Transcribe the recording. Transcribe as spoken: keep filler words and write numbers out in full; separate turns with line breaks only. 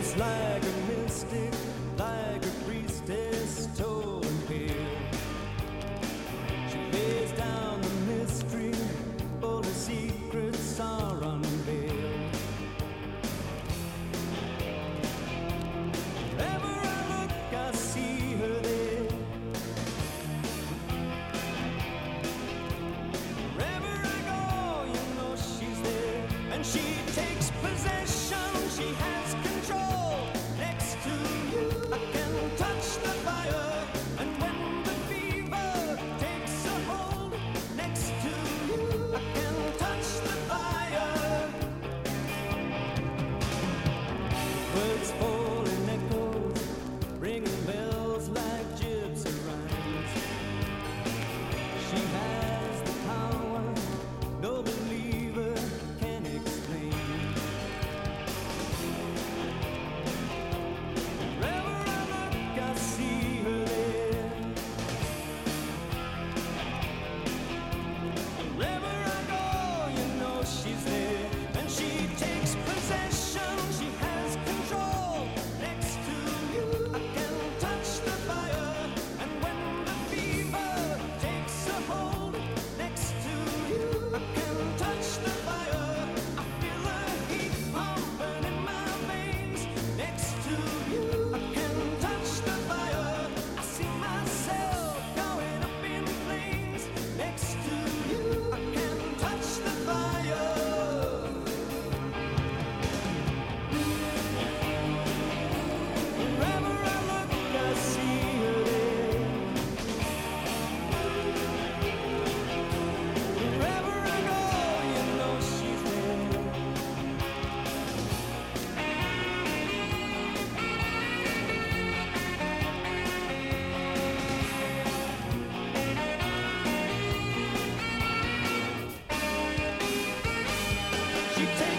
like a mystic, like a priestess, tall and pale. She lays down the mystery, all the secrets are unveiled. Wherever I look, I see her there. Wherever I go, you know she's there. And she takes possession, she has control. Next to you, I can touch the fire. And when the fever takes a hold, next to you, I can touch the fire. Words fall in echoes, ringing bells like gypsy rhymes. She has the power, no believer can explain. Wherever I look, I see her there. Wherever I go, you know she's there. And she takes possession, she has control. Next to you, I can touch the fire. And when the fever takes a hold, next to you, I can touch the fire. I feel the heat pumping in my veins. Next to you, I can touch the fire. I see myself going up in flames. Next to you, I can touch the fire. Wherever I look, I see her there. Wherever I go, you know she's there. She takes